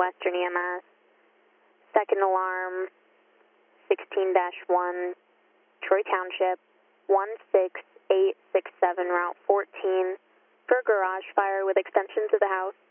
Western EMS. Second alarm, 16-1, Troy Township, 16867, Route 14, for a garage fire with extension to the house.